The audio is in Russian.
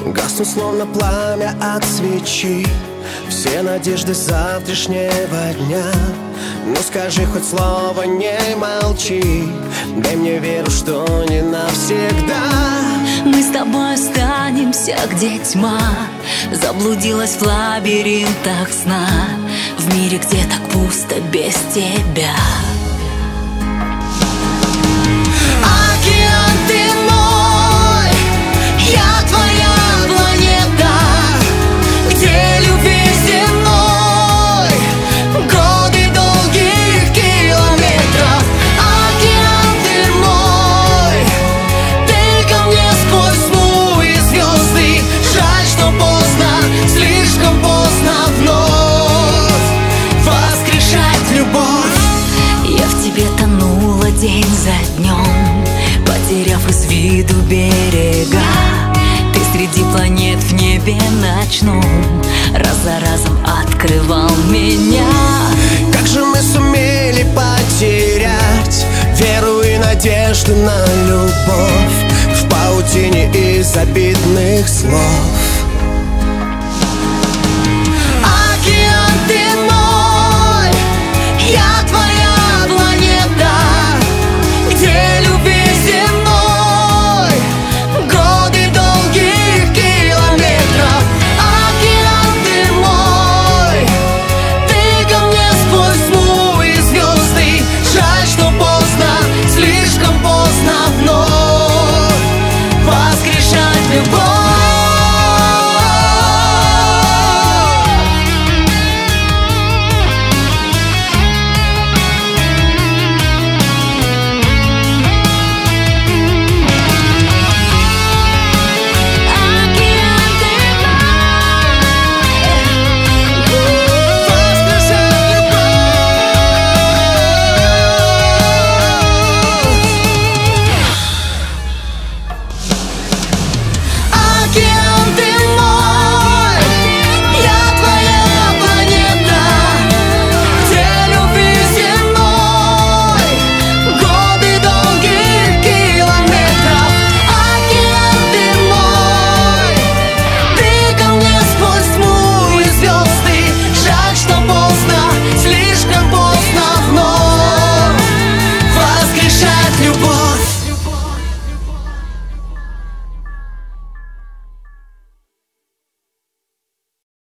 Гаснут словно пламя от свечи все надежды завтрашнего дня. Ну скажи хоть слово, не молчи, дай мне веру, что не навсегда. Мы с тобой останемся, где тьма заблудилась в лабиринтах сна, в мире, где так пусто без тебя. Океан, ты мой, я твоя планета, где любви земной годы долгих километров. Океан, ты мой, ты ко мне сквозь тьму и звезды. Жаль, что поздно, слишком поздно вновь воскрешать любовь. Я в тебе тонула день за днем, потеряв из виду берега. Ты среди планет в небе ночном раз за разом открывал меня. Как же мы сумели потерять веру и надежду на любовь в паутине из обидных слов?